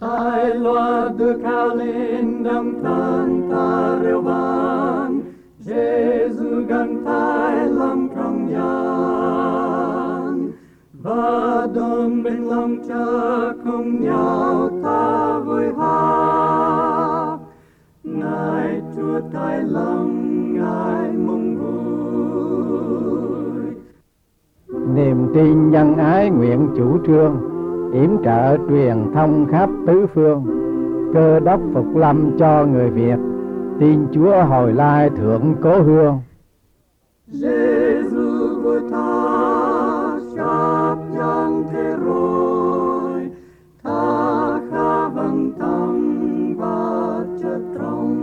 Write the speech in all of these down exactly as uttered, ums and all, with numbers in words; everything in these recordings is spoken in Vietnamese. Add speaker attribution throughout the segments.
Speaker 1: Tai loa đưa cao lên đấng thân ta reo vang, Giêsu gần tai lòng trong gian, và đồng bên lòng cha cùng nhau ta vui hát. Ngài Chúa tai lòng Ngài mong vui.
Speaker 2: Niềm tin nhân ái nguyện chủ trương, yểm trợ truyền thông khắp tứ phương. Cơ đốc phục lâm cho người Việt, tin Chúa hồi lai thượng cố hương.
Speaker 1: Giêsu với ta sắp chẳng thể rồi, ta khá bằng tâm và chất trong.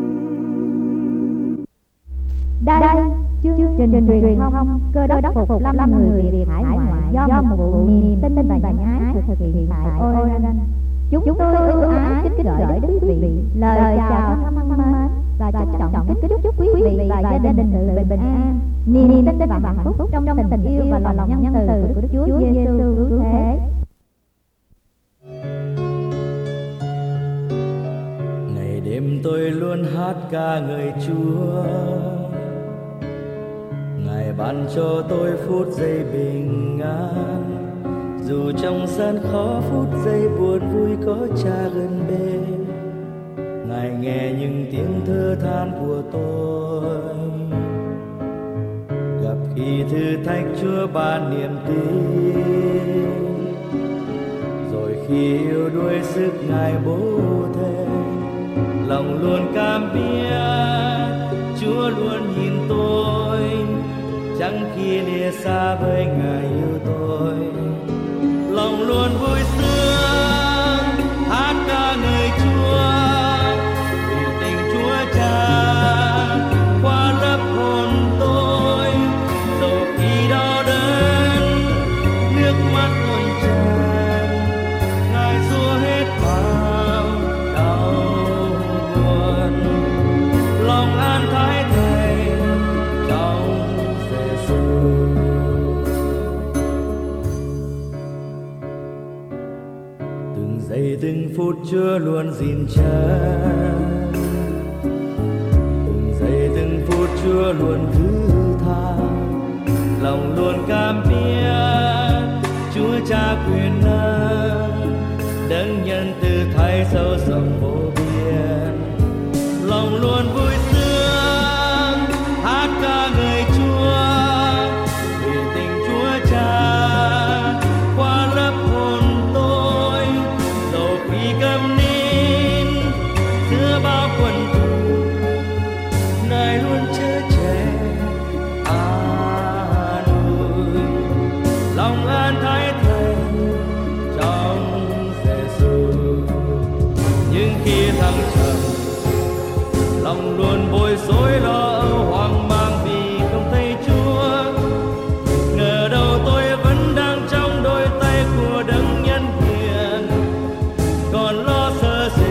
Speaker 3: Đây chương trình truyền thông Cơ đốc phục lâm người Việt hải ngoại do một vụ niềm tin và nhân ái thực hiện tại Oregon. Chúng tôi ưu ái kính gửi đến quý vị lời chào thân mến và trân trọng kính chúc quý vị và gia đình sự bình an, niềm tin và hạnh phúc trong tình yêu và lòng nhân từ của Đức Chúa Giêsu cứu thế.
Speaker 4: Ngày đêm tôi luôn hát ca ngợi Chúa, Ngài ban cho tôi phút giây bình an. Dù trong gian khó phút giây buồn vui có Cha gần bên, Ngài nghe những tiếng thơ than của tôi. Gặp khi thử thách Chúa ban niềm tin, rồi khi yêu đuối sức Ngài bố thê, lòng luôn cảm biết Chúa luôn nhìn tôi, chẳng khi lìa xa với Ngài yêu tôi. Lòng luôn vui sướng hát ca ngợi Chúa, vì tình Chúa Cha qua lớp hồn tôi. Dẫu khi đau đớn nước mắt tuôn tràn, Ngài xua hết bao đau buồn. Lòng an thái Thầy trong Giêsu. Giây từng phút Chúa luôn gìn chân, từng giây từng phút Chúa luôn thứ tha. Lòng luôn cảm biết Chúa Cha quyền năng, đấng nhân từ thay sâu rộng vô biên. Lòng luôn vui sướng hát ca ngợi Chúa, vì tình Chúa Cha qua lớp hồn tôi. Dẫu khi cầm nín giữa bao quần thù, Ngài luôn chở che an ủi. Lòng an thái Thầy trong Giêsu. Nhưng khi thăng trầm, lòng luôn bối rối lo âu hoang mang vì không thấy Chúa. Ngờ đâu tôi vẫn đang trong đôi tay của đấng nhân hiền, còn lo sợ gì.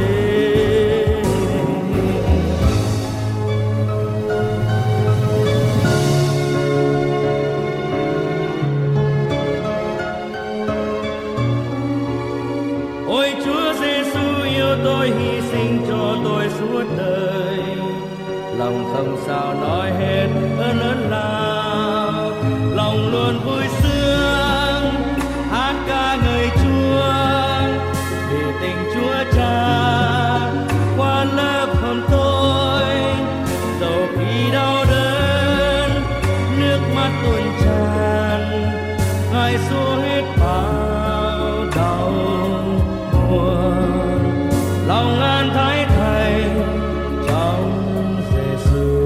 Speaker 4: Ôi Chúa Giêsu yêu tôi, hy sinh cho tôi suốt đời. Lòng không sao nói hết ơn lớn lao, lòng luôn vui sướng hát ca ngợi Chúa, vì tình Chúa Cha qua lớp hồn tôi. Dẫu khi đau đớn nước mắt tuôn tràn, Ngài xua hết bao đau buồn. Lòng an thái Thầy trong Giêsu.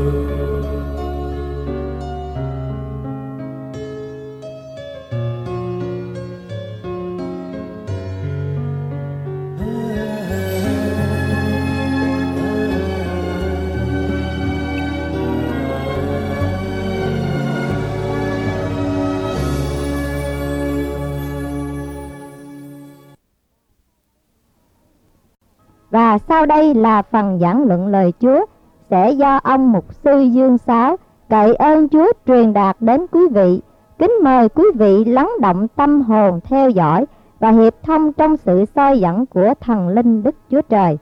Speaker 3: Và sau đây là phần giảng luận lời Chúa sẽ do ông mục sư Dương Sáu cậy ơn Chúa truyền đạt đến quý vị. Kính mời quý vị lắng động tâm hồn theo dõi và hiệp thông trong sự soi dẫn của thần linh Đức Chúa Trời.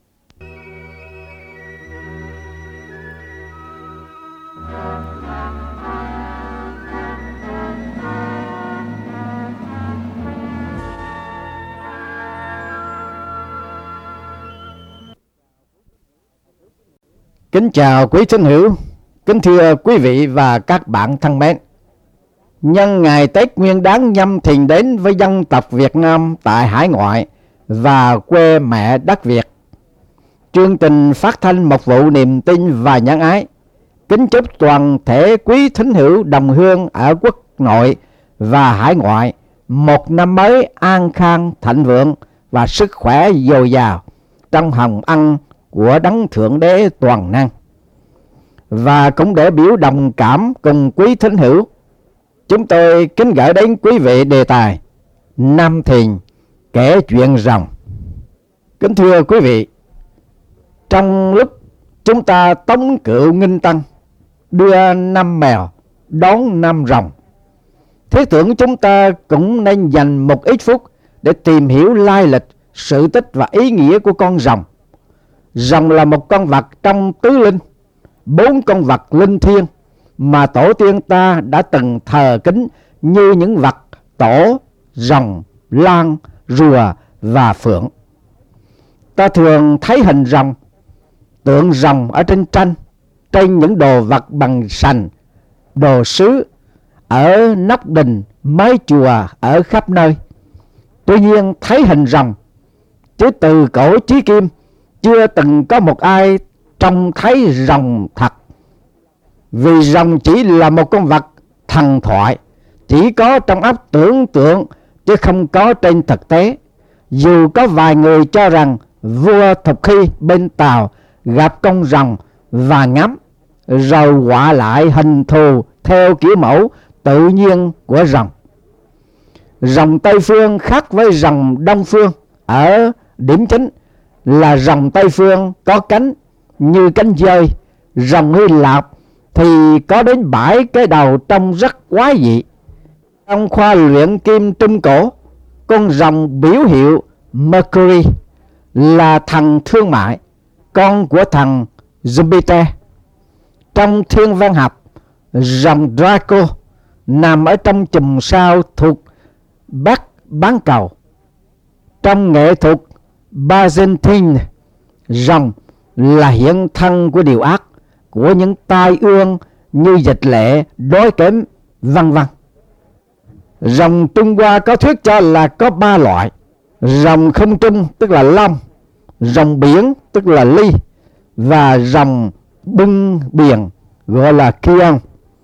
Speaker 2: Kính chào quý thính hữu, kính thưa quý vị và các bạn thân mến. Nhân ngày Tết Nguyên Đán Nhâm Thìn đến với dân tộc Việt Nam tại hải ngoại và quê mẹ đất Việt, chương trình phát thanh Mục vụ Niềm Tin và Nhân Ái kính chúc toàn thể quý thính hữu đồng hương ở quốc nội và hải ngoại một năm mới an khang thịnh vượng và sức khỏe dồi dào trong hồng ân của Đấng Thượng Đế toàn năng. Và cũng để biểu đồng cảm cùng quý thính hữu, chúng tôi kính gửi đến quý vị đề tài Năm Thìn kể chuyện rồng. Kính thưa quý vị, trong lúc chúng ta tống cựu nghinh tân, đưa năm mèo đón năm rồng, thế tưởng chúng ta cũng nên dành một ít phút để tìm hiểu lai lịch, sự tích và ý nghĩa của con rồng. Rồng là một con vật trong tứ linh, bốn con vật linh thiêng mà tổ tiên ta đã từng thờ kính như những vật tổ, rồng, lan, rùa và phượng. Ta thường thấy hình rồng, tượng rồng ở trên tranh, trên những đồ vật bằng sành, đồ sứ, ở nóc đình, mái chùa ở khắp nơi. Tuy nhiên thấy hình rồng, chứ từ cổ chí kim chưa từng có một ai trông thấy rồng thật. Vì rồng chỉ là một con vật thần thoại, chỉ có trong óc tưởng tượng chứ không có trên thực tế. Dù có vài người cho rằng vua Thục Khi bên Tàu gặp con rồng và ngắm, rồi họa lại hình thù theo kiểu mẫu tự nhiên của rồng. Rồng Tây Phương khác với rồng Đông Phương ở điểm chính là rồng Tây Phương có cánh như cánh dơi. Rồng Hy Lạp thì có đến bảy cái đầu trông rất quái dị. Trong khoa luyện kim Trung Cổ, con rồng biểu hiệu Mercury là thần thương mại, con của thần Jupiter. Trong thiên văn học, rồng Draco nằm ở trong chùm sao thuộc Bắc bán cầu. Trong nghệ thuật Byzantine, rồng là hiện thân của điều ác, của những tai ương như dịch lệ, đói kém, vân vân. Rồng Trung Hoa có thuyết cho là có ba loại: rồng không trung tức là long, rồng biển tức là ly, và rồng bưng biển gọi là kion.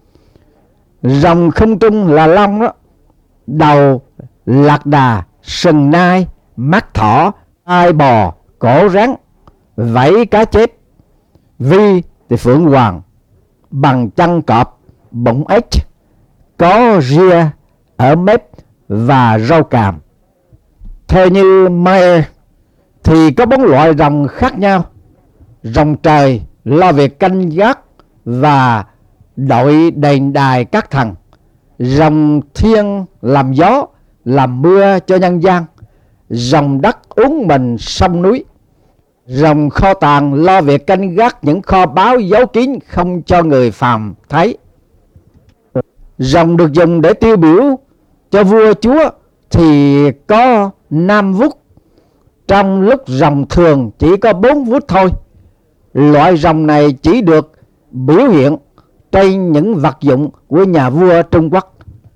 Speaker 2: Rồng không trung là long đó, đầu lạc đà, sừng nai, mắt thỏ, tai bò, cổ rắn, vảy cá chép, vi thì phượng hoàng, bằng chân cọp, bụng ếch, có ria ở mép và râu càm. Theo như Mayer thì có bốn loại rồng khác nhau: rồng trời lo việc canh gác và đội đền đài các thần, rồng thiên làm gió làm mưa cho nhân gian, rồng đất uốn mình sông núi, rồng kho tàng lo việc canh gác những kho báu giấu kín không cho người phàm thấy. Rồng được dùng để tiêu biểu cho vua chúa thì có năm vuốt, trong lúc rồng thường chỉ có bốn vuốt thôi. Loại rồng này chỉ được biểu hiện trên những vật dụng của nhà vua Trung Quốc.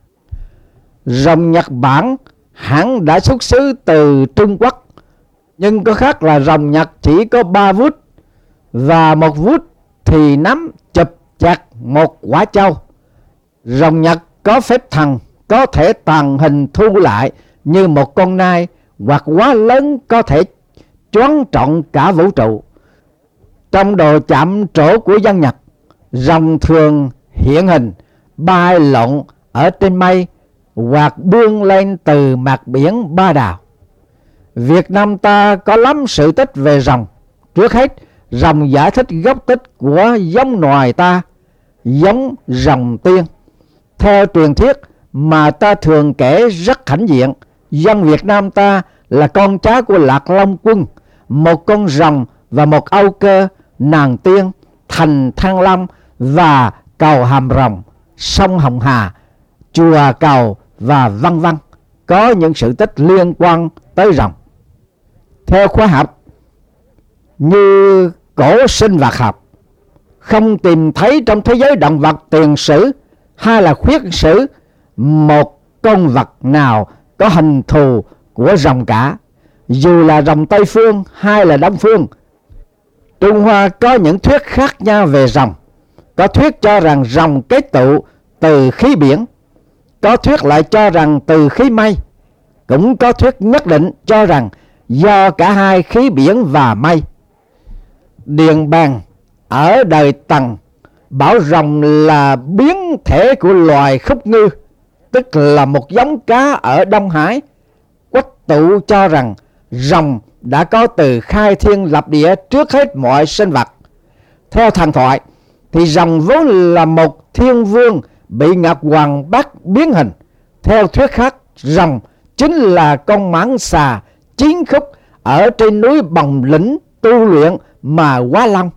Speaker 2: Rồng Nhật Bản hẳn đã xuất xứ từ Trung Quốc, nhưng có khác là rồng Nhật chỉ có ba vuốt, và một vuốt thì nắm chụp chặt một quả châu. Rồng Nhật có phép thần, có thể tàng hình thu lại như một con nai, hoặc quá lớn có thể choán trọn cả vũ trụ. Trong đồ chạm trổ của dân Nhật, rồng thường hiện hình bay lộn ở trên mây hoặc bươn lên từ mặt biển Ba Đào. Việt Nam ta có lắm sự tích về rồng. Trước hết, rồng giải thích gốc tích của giống loài ta, giống rồng tiên. Theo truyền thuyết mà ta thường kể rất hãnh diện, Dân Việt Nam ta là con cháu của Lạc Long Quân, một con rồng và một Âu Cơ, nàng tiên, thành Thăng Long và cầu Hàm Rồng, sông Hồng Hà, chùa Cầu và vân vân, có những sự tích liên quan tới rồng. Theo khoa học như cổ sinh vật học, không tìm thấy trong thế giới động vật tiền sử hay là khuyết sử một con vật nào có hình thù của rồng cả, dù là rồng Tây Phương hay là Đông Phương. Trung Hoa có những thuyết khác nhau về rồng. Có thuyết cho rằng rồng kết tụ từ khí biển, có thuyết lại cho rằng từ khí mây, cũng có thuyết nhất định cho rằng do cả hai khí biển và mây. Điền Bàng ở đời Tần bảo rồng là biến thể của loài khúc ngư, tức là một giống cá ở Đông Hải. Quách Tụ cho rằng rồng đã có từ khai thiên lập địa trước hết mọi sinh vật. Theo thần thoại thì rồng vốn là một thiên vương bị Ngọc Hoàng bắt biến hình. Theo thuyết khác, rồng chính là con mãng xà chiến khúc ở trên núi Bồng Lĩnh tu luyện mà hóa long.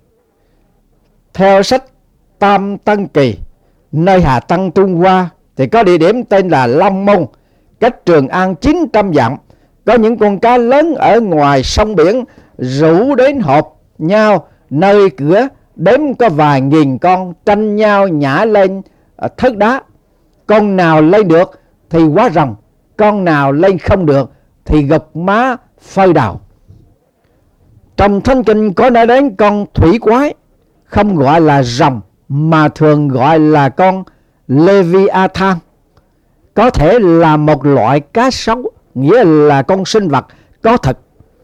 Speaker 2: Theo sách Tam Tân Kỳ, nơi Hà Tân Trung Hoa, thì có địa điểm tên là Long Môn, cách Trường An chín trăm dặm. Có những con cá lớn ở ngoài sông biển rủ đến họp nhau nơi cửa, đếm có vài nghìn con tranh nhau nhả lên thớt đá. Con nào lên được thì hóa rồng, con nào lên không được thì gục má phơi đầu. Trong Thánh Kinh có nói đến con thủy quái, không gọi là rồng mà thường gọi là con Leviathan, có thể là một loại cá sấu, nghĩa là con sinh vật có thực.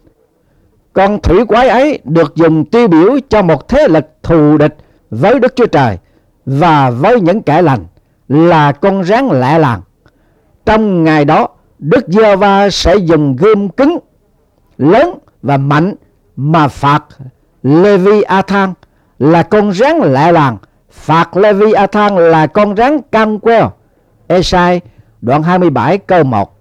Speaker 2: Con thủy quái ấy được dùng tiêu biểu cho một thế lực thù địch với Đức Chúa Trời và với những kẻ lành, là con rắn lẹ làng. Trong ngày đó, Đức Giê-hô-va sẽ dùng gươm cứng, lớn và mạnh mà phạt Leviathan là con rắn lẹ làng, phạt Leviathan là con rắn cam queo. Ê-sai đoạn hai mươi bảy câu một.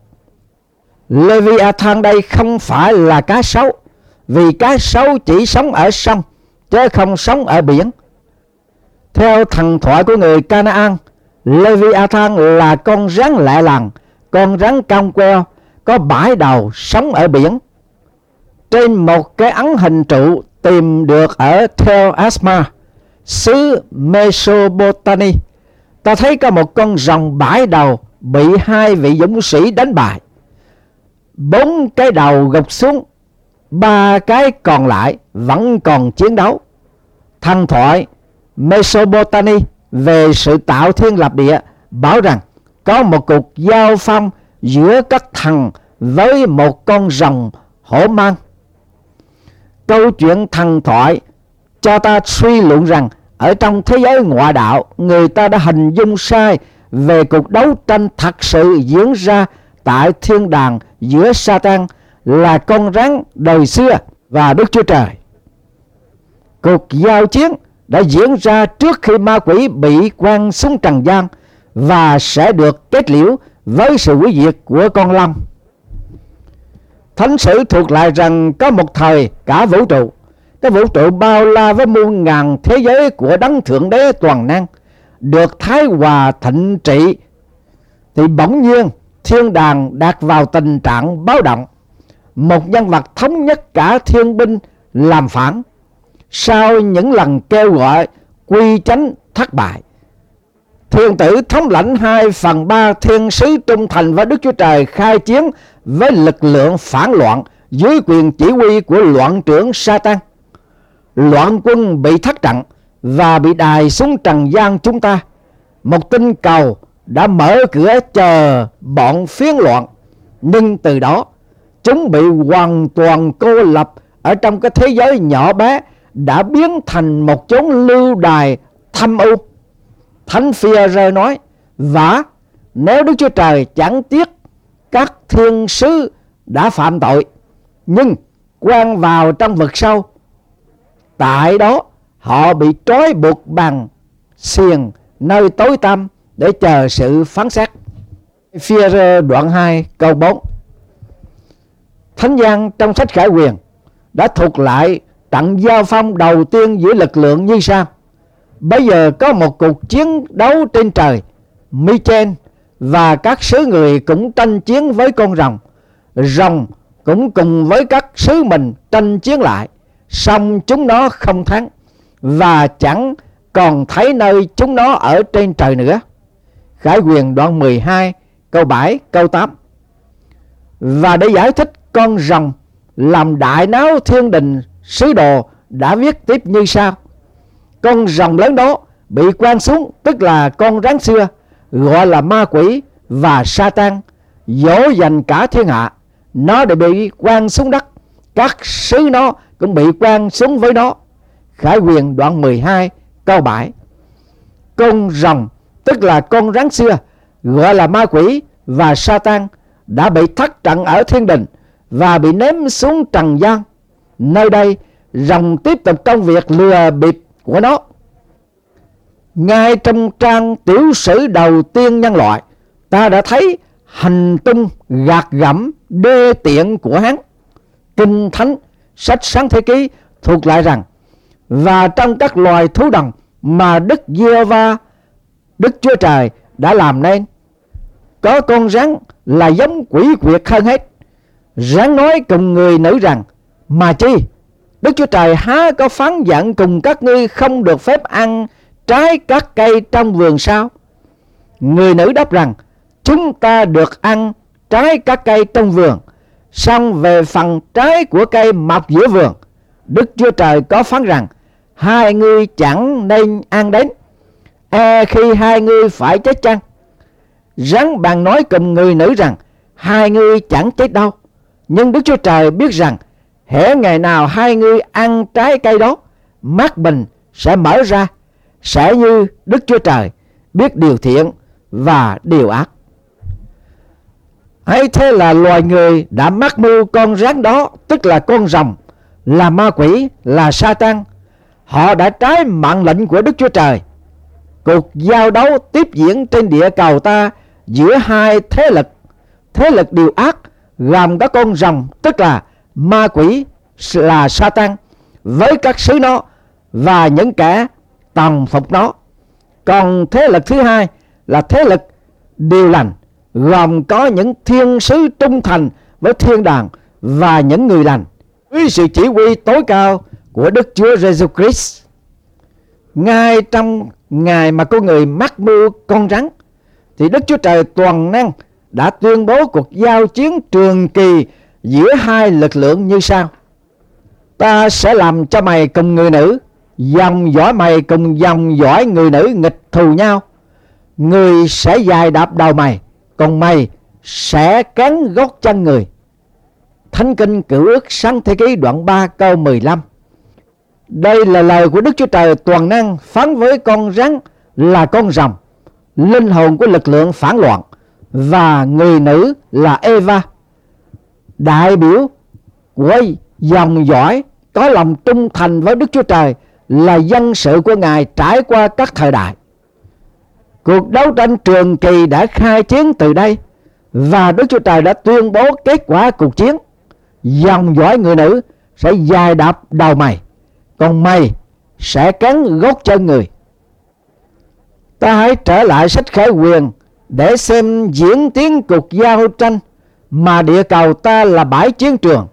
Speaker 2: Leviathan đây không phải là cá sấu, vì cá sấu chỉ sống ở sông chứ không sống ở biển. Theo thần thoại của người Canaan, Leviathan là con rắn lẹ làng, con rắn cong queo, có bãi đầu, sống ở biển. Trên một cái ấn hình trụ tìm được ở Tel Asma, xứ Mesopotamia, ta thấy có một con rồng bãi đầu bị hai vị dũng sĩ đánh bại. Bốn cái đầu gục xuống, ba cái còn lại vẫn còn chiến đấu. Thần thoại Mesopotamia về sự tạo thiên lập địa bảo rằng có một cuộc giao phong giữa các thần với một con rồng hổ mang. Câu chuyện thần thoại cho ta suy luận rằng ở trong thế giới ngoại đạo, người ta đã hình dung sai về cuộc đấu tranh thật sự diễn ra tại thiên đàng giữa Satan là con rắn đời xưa và Đức Chúa Trời. Cuộc giao chiến đã diễn ra trước khi ma quỷ bị quăng xuống trần gian và sẽ được kết liễu với sự hủy diệt của con long. Thánh sử thuộc lại rằng có một thời cả vũ trụ, cái vũ trụ bao la với muôn ngàn thế giới của đấng thượng đế toàn năng được thái hòa thịnh trị, thì bỗng nhiên thiên đàng đạt vào tình trạng báo động. Một nhân vật thống nhất cả thiên binh làm phản. Sau những lần kêu gọi quy chánh thất bại, thiên tử thống lãnh hai phần ba thiên sứ trung thành với Đức Chúa Trời khai chiến với lực lượng phản loạn dưới quyền chỉ huy của loạn trưởng Satan. Loạn quân bị thất trận và bị đày xuống trần gian chúng ta. Một tinh cầu đã mở cửa chờ bọn phiến loạn, nhưng từ đó chúng bị hoàn toàn cô lập ở trong cái thế giới nhỏ bé, đã biến thành một chốn lưu đày thâm u. Thánh Phi-e-rơ nói: và nếu Đức Chúa Trời chẳng tiếc các thiên sứ đã phạm tội, nhưng quăng vào trong vực sâu, tại đó họ bị trói buộc bằng xiềng nơi tối tăm để chờ sự phán xét. Phi-e-rơ đoạn hai câu bốn. Thánh Giăng trong sách Khải Huyền đã thuật lại trận giao phong đầu tiên giữa lực lượng như sau: bây giờ có một cuộc chiến đấu trên trời, Michael và các sứ người cũng tranh chiến với con rồng. Rồng cũng cùng với các sứ mình tranh chiến lại, song chúng nó không thắng, và chẳng còn thấy nơi chúng nó ở trên trời nữa. Khải Huyền đoạn mười hai câu bảy câu tám. Và để giải thích con rồng làm đại náo thiên đình, sứ đồ đã viết tiếp như sau: con rồng lớn đó bị quăng xuống, tức là con rắn xưa, gọi là ma quỷ và Satan, dỗ dành cả thiên hạ. Nó đã bị quăng xuống đất, các sứ nó cũng bị quăng xuống với nó. Khải Huyền đoạn mười hai câu bảy. Con rồng tức là con rắn xưa, gọi là ma quỷ và Satan, đã bị thất trận ở thiên đình và bị ném xuống trần gian. Nơi đây rồng tiếp tục công việc lừa bịp của nó. Ngay trong trang tiểu sử đầu tiên nhân loại, ta đã thấy hành tung gạt gẫm đê tiện của hắn. Kinh Thánh, sách Sáng Thế Ký thuộc lại rằng: và trong các loài thú đồng mà Đức Giê-hô-va, Đức Chúa Trời đã làm nên, có con rắn là giống quỷ quyệt hơn hết. Rắn nói cùng người nữ rằng: mà chi, Đức Chúa Trời há có phán dặn cùng các ngươi không được phép ăn trái các cây trong vườn sao? Người nữ đáp rằng: chúng ta được ăn trái các cây trong vườn, song về phần trái của cây mọc giữa vườn, Đức Chúa Trời có phán rằng: hai ngươi chẳng nên ăn đến, e khi hai ngươi phải chết chăng? Rắn bàn nói cùng người nữ rằng: hai ngươi chẳng chết đâu, nhưng Đức Chúa Trời biết rằng hễ ngày nào hai ngươi ăn trái cây đó, mắt mình sẽ mở ra, sẽ như Đức Chúa Trời, biết điều thiện và điều ác. Ấy thế là loài người đã mắc mưu con rắn đó, tức là con rồng, là ma quỷ, là Satan. Họ đã trái mệnh lệnh của Đức Chúa Trời. Cuộc giao đấu tiếp diễn trên địa cầu ta giữa hai thế lực, thế lực điều ác gồm có con rồng, tức là ma quỷ, là Satan, với các sứ nó và những kẻ tòng phục nó. Còn thế lực thứ hai là thế lực điều lành, gồm có những thiên sứ trung thành với thiên đàng và những người lành với sự chỉ huy tối cao của Đức Chúa Giêsu Christ. Ngay trong ngày mà con người mắc mưu con rắn, thì Đức Chúa Trời toàn năng đã tuyên bố cuộc giao chiến trường kỳ giữa hai lực lượng như sau: ta sẽ làm cho mày cùng người nữ, dòng dõi mày cùng dòng dõi người nữ nghịch thù nhau. Người sẽ giày đạp đầu mày, còn mày sẽ cán gót chân người. Thánh Kinh Cựu Ước Sáng Thế Ký đoạn ba câu mười lăm. Đây là lời của Đức Chúa Trời toàn năng phán với con rắn là con rồng, linh hồn của lực lượng phản loạn, và người nữ là Eva, đại biểu của dòng dõi có lòng trung thành với Đức Chúa Trời, là dân sự của Ngài trải qua các thời đại. Cuộc đấu tranh trường kỳ đã khai chiến từ đây, và Đức Chúa Trời đã tuyên bố kết quả cuộc chiến: dòng dõi người nữ sẽ giày đạp đầu mày, còn mày sẽ cắn gót chân người. Ta hãy trở lại sách Khải Huyền để xem diễn tiến cuộc giao tranh mà địa cầu ta là bãi chiến trường.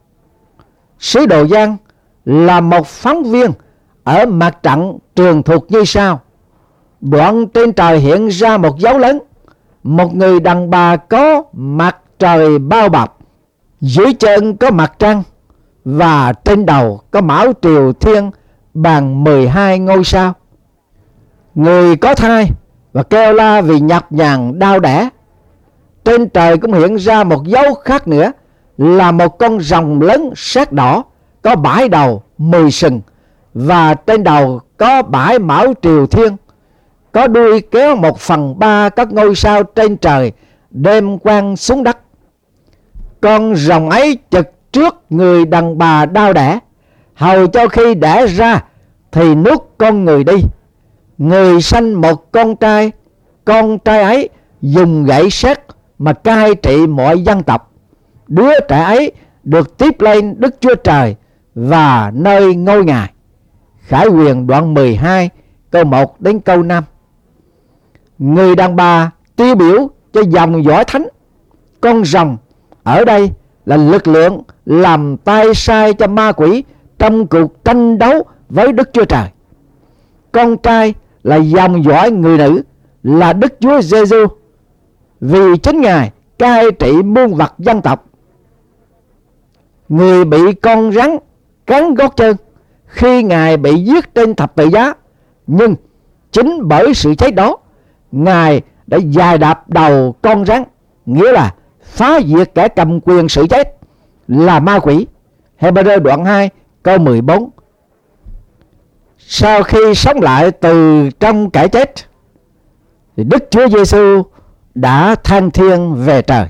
Speaker 2: Sứ đồ Giăng là một phóng viên ở mặt trận trường thuật như sau: đoạn trên trời hiện ra một dấu lớn, một người đàn bà có mặt trời bao bọc, dưới chân có mặt trăng, và trên đầu có mão triều thiên bằng mười hai ngôi sao. Người có thai và kêu la vì nhọc nhằn đau đẻ. Trên trời cũng hiện ra một dấu khác nữa, là một con rồng lớn sát đỏ, có bãi đầu mười sừng, và trên đầu có bãi mão triều thiên, có đuôi kéo một phần ba các ngôi sao trên trời đem quăng xuống đất. Con rồng ấy chực trước người đàn bà đau đẻ, hầu cho khi đẻ ra thì nuốt con người đi. Người sanh một con trai, con trai ấy dùng gậy sét mà cai trị mọi dân tộc. Đứa trẻ ấy được tiếp lên Đức Chúa Trời và nơi ngôi Ngài. Khải Huyền đoạn mười hai câu một đến câu năm. Người đàn bà tiêu biểu cho dòng dõi thánh. Con rồng ở đây là lực lượng làm tay sai cho ma quỷ trong cuộc tranh đấu với Đức Chúa Trời. Con trai là dòng dõi người nữ là Đức Chúa Giêsu, vì chính Ngài cai trị muôn vật dân tộc. Người bị con rắn cắn gót chân khi Ngài bị giết trên thập tự giá, nhưng chính bởi sự chết đó, Ngài đã giày đạp đầu con rắn, nghĩa là phá diệt kẻ cầm quyền sự chết là ma quỷ. Hebrew đoạn hai câu mười bốn. Sau khi sống lại từ trong kẻ chết, thì Đức Chúa Giêsu đã thăng thiên về trời.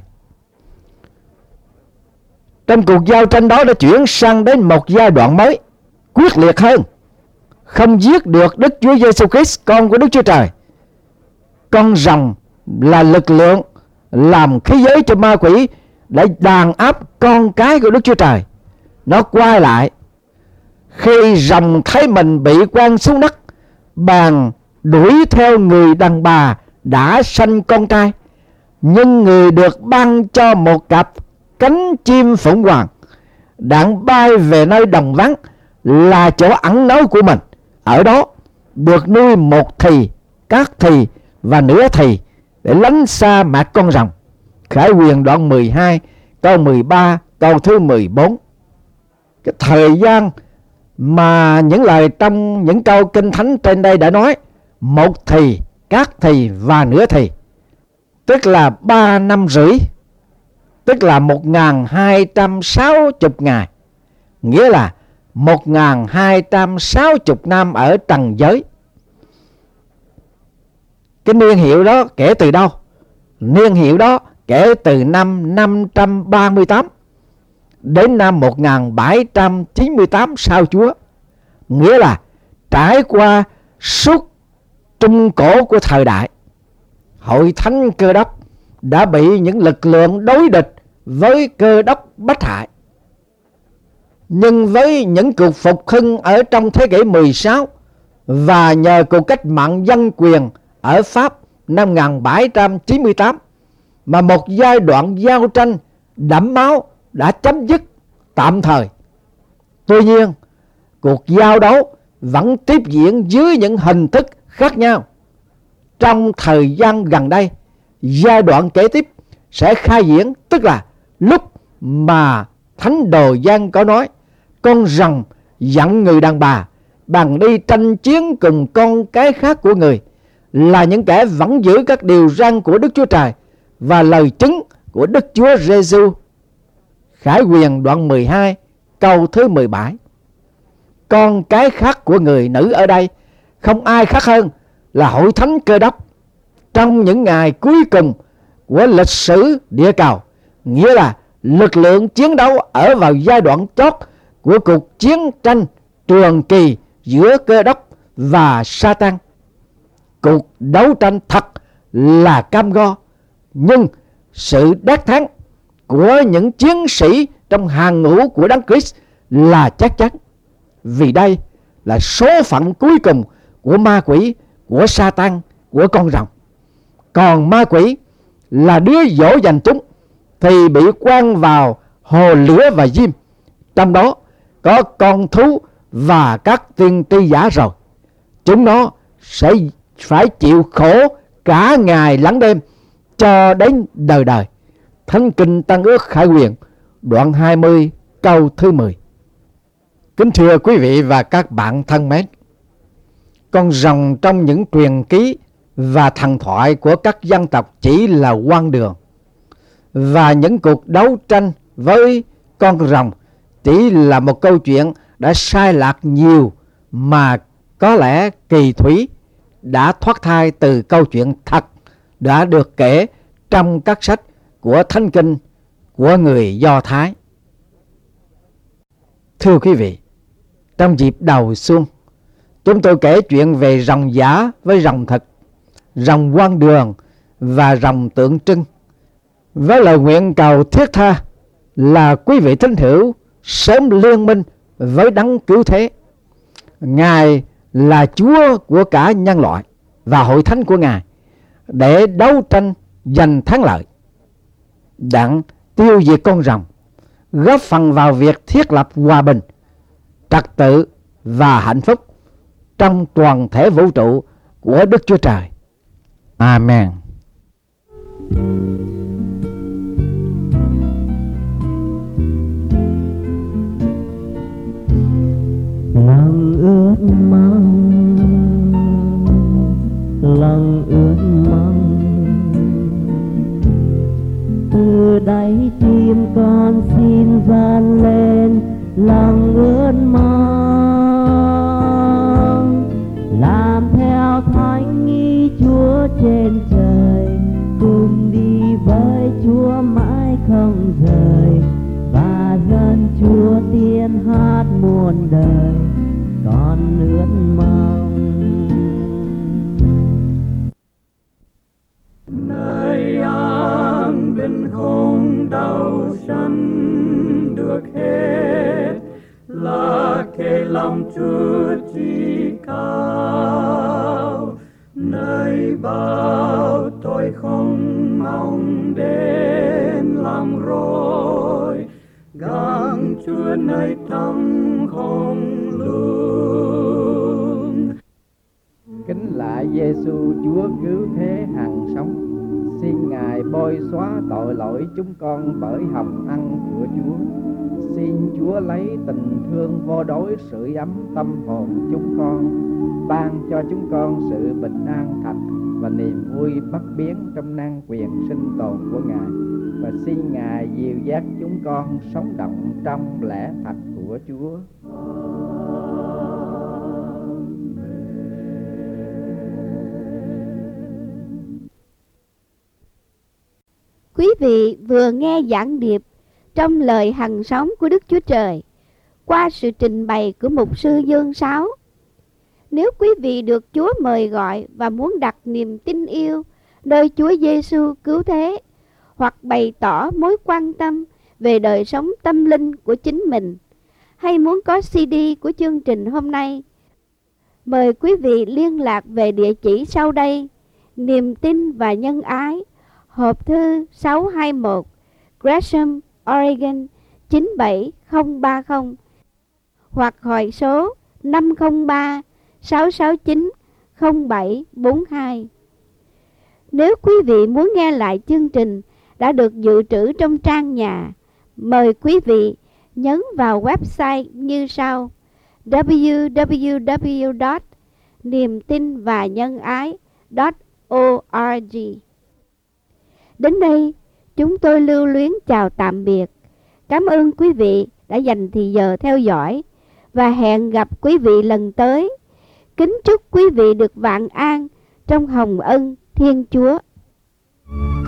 Speaker 2: Trong cuộc giao tranh đó đã chuyển sang đến một giai đoạn mới, quyết liệt hơn. Không giết được Đức Chúa Giêsu Christ, con của Đức Chúa Trời. Con rồng là lực lượng làm khí giới cho ma quỷ để đàn áp con cái của Đức Chúa Trời. Nó quay lại khi rồng thấy mình bị quăng xuống đất, bèn đuổi theo người đàn bà đã sanh con trai. Nhưng người được ban cho một cặp cánh chim phượng hoàng, đặng bay về nơi đồng vắng là chỗ ẩn náu của mình. Ở đó được nuôi một thì, các thì và nửa thì để lánh xa mặt con rồng. Khải Huyền đoạn mười hai câu mười ba câu thứ mười bốn. Cái thời gian mà những lời trong những câu kinh thánh trên đây đã nói, một thì, các thì và nửa thì, tức là ba năm rưỡi, tức là một nghìn hai trăm sáu mươi ngày, nghĩa là một nghìn hai trăm sáu mươi năm ở trần giới. Cái niên hiệu đó kể từ đâu? Niên hiệu đó kể từ năm năm trăm ba mươi tám đến năm một nghìn bảy trăm chín mươi tám sau Chúa, nghĩa là trải qua suốt trung cổ của thời đại. Hội thánh Cơ Đốc đã bị những lực lượng đối địch với Cơ Đốc bách hại. Nhưng với những cuộc phục hưng ở trong thế kỷ mười sáu và nhờ cuộc cách mạng dân quyền ở Pháp năm một nghìn bảy trăm chín mươi tám, mà một giai đoạn giao tranh đẫm máu đã chấm dứt tạm thời. Tuy nhiên, cuộc giao đấu vẫn tiếp diễn dưới những hình thức khác nhau. Trong thời gian gần đây, giai đoạn kế tiếp sẽ khai diễn, tức là lúc mà Thánh Đồ Giăng có nói con rồng dẫn người đàn bà bằng đi tranh chiến cùng con cái khác của người, là những kẻ vẫn giữ các điều răn của Đức Chúa Trời và lời chứng của Đức Chúa Giêsu. Khải Huyền đoạn mười hai câu thứ mười bảy. Con cái khác của người nữ ở đây không ai khác hơn là Hội thánh Cơ Đốc trong những ngày cuối cùng của lịch sử địa cầu, nghĩa là lực lượng chiến đấu ở vào giai đoạn chót của cuộc chiến tranh trường kỳ giữa Cơ Đốc và Satan. Cuộc đấu tranh thật là cam go, nhưng sự đắc thắng của những chiến sĩ trong hàng ngũ của Đấng Christ là chắc chắn. Vì đây là số phận cuối cùng của ma quỷ, của Satan, của con rồng. Còn ma quỷ là đứa dỗ dành chúng thì bị quăng vào hồ lửa và diêm, trong đó có con thú và các tiên tri giả rồi. Chúng nó sẽ phải chịu khổ cả ngày lẫn đêm cho đến đời đời. Thánh Kinh Tân Ước Khải Huyền đoạn hai mươi câu thứ mười. Kính thưa quý vị và các bạn thân mến, con rồng trong những truyền ký và thần thoại của các dân tộc chỉ là quan đường, và những cuộc đấu tranh với con rồng chỉ là một câu chuyện đã sai lạc nhiều, mà có lẽ kỳ thủy đã thoát thai từ câu chuyện thật đã được kể trong các sách của Thánh Kinh của người Do Thái. Thưa quý vị, trong dịp đầu xuân, chúng tôi kể chuyện về rồng giả với rồng thật, rồng quan đường và rồng tượng trưng. với lời nguyện cầu thiết tha là quý vị thính hữu sớm liên minh với đấng cứu thế. Ngài là Chúa của cả nhân loại và hội thánh của Ngài, để đấu tranh giành thắng lợi, đặng tiêu diệt con rồng, góp phần vào việc thiết lập hòa bình, trật tự và hạnh phúc trong toàn thể vũ trụ của Đức Chúa Trời. Amen.
Speaker 5: Lòng ước mong, lòng ước mong, từ đáy tim con xin vang lên lòng ước mong, làm theo thánh ý Chúa trên trời, cùng đi với Chúa mãi không rời, và dân Chúa tiên hát muôn đời con ước mong.
Speaker 1: Nơi an bình không đau sân được hết, là kể lòng Chúa chỉ cao. Nơi bao tôi không mong đến làm rồi, gắng Chúa nơi tâm không luôn.
Speaker 2: Kính lạy Giêsu Chúa cứu thế hằng sống, xin Ngài bôi xóa tội lỗi chúng con bởi hồng ân của Chúa. Xin Chúa lấy tình thương vô đối sưởi ấm tâm hồn chúng con, ban cho chúng con sự bình an thật và niềm vui bất biến trong năng quyền sinh tồn của Ngài. Và xin Ngài dìu dắt chúng con sống động trong lẽ thật của Chúa.
Speaker 6: Quý vị vừa nghe giảng điệp trong lời hằng sống của Đức Chúa Trời qua sự trình bày của mục sư Dương Sáu. Nếu quý vị được Chúa mời gọi và muốn đặt niềm tin yêu nơi Chúa Giêsu cứu thế, hoặc bày tỏ mối quan tâm về đời sống tâm linh của chính mình, hay muốn có xê đê của chương trình hôm nay, mời quý vị liên lạc về địa chỉ sau đây: Niềm tin và nhân ái, hộp thư sáu hai mốt, Gresham, Oregon chín bảy không ba không, hoặc hỏi số năm không ba sáu sáu chín không bảy bốn hai. Nếu quý vị muốn nghe lại chương trình đã được dự trữ trong trang nhà, mời quý vị nhấn vào website như sau: w w w chấm niềm tin và nhân ái chấm org. Đến đây, chúng tôi lưu luyến chào tạm biệt. Cảm ơn quý vị đã dành thời giờ theo dõi và hẹn gặp quý vị lần tới. Kính chúc quý vị được vạn an trong hồng ân Thiên Chúa.